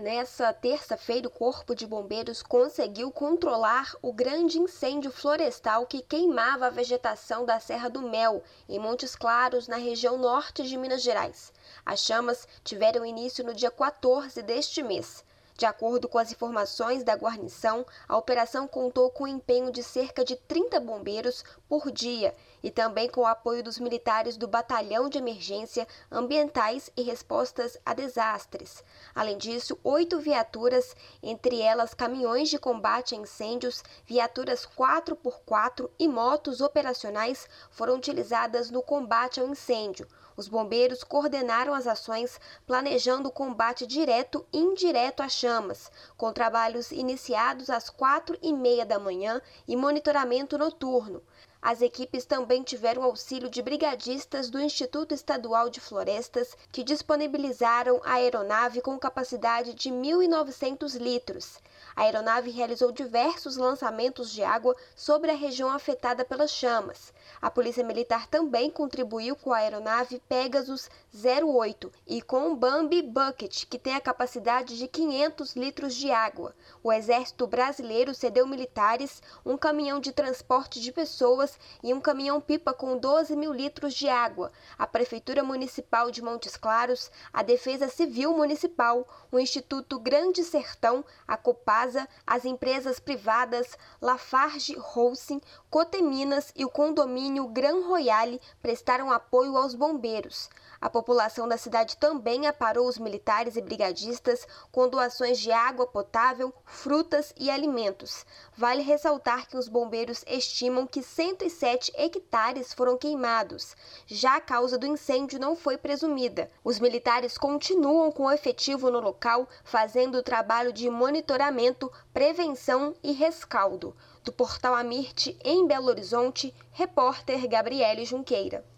Nessa terça-feira, o Corpo de Bombeiros conseguiu controlar o grande incêndio florestal que queimava a vegetação da Serra do Mel, em Montes Claros, na região norte de Minas Gerais. As chamas tiveram início no dia 14 deste mês. De acordo com as informações da guarnição, a operação contou com o empenho de cerca de 30 bombeiros por dia e também com o apoio dos militares do Batalhão de Emergência Ambientais e Respostas a Desastres. Além disso, 8 viaturas, entre elas caminhões de combate a incêndios, viaturas 4x4 e motos operacionais foram utilizadas no combate ao incêndio. Os bombeiros coordenaram as ações, planejando o combate direto e indireto às chamas, com trabalhos iniciados às 4h30 da manhã e monitoramento noturno. As equipes também tiveram auxílio de brigadistas do Instituto Estadual de Florestas, que disponibilizaram a aeronave com capacidade de 1.900 litros. A aeronave realizou diversos lançamentos de água sobre a região afetada pelas chamas. A Polícia Militar também contribuiu com a aeronave Pegasus 08 e com o Bambi Bucket, que tem a capacidade de 500 litros de água. O Exército Brasileiro cedeu militares, um caminhão de transporte de pessoas e um caminhão-pipa com 12.000 litros de água. A Prefeitura Municipal de Montes Claros, a Defesa Civil Municipal, o Instituto Grande Sertão, a Copasa, as empresas privadas Lafarge Holcim, Coteminas e o condomínio Gran Royale prestaram apoio aos bombeiros. A população da cidade também aparou os militares e brigadistas com doações de água potável, frutas e alimentos. Vale ressaltar que os bombeiros estimam que 107 hectares foram queimados. Já a causa do incêndio não foi presumida. Os militares continuam com o efetivo no local, fazendo o trabalho de monitoramento, prevenção e rescaldo. Do Portal Amirte, em Belo Horizonte, repórter Gabriele Junqueira.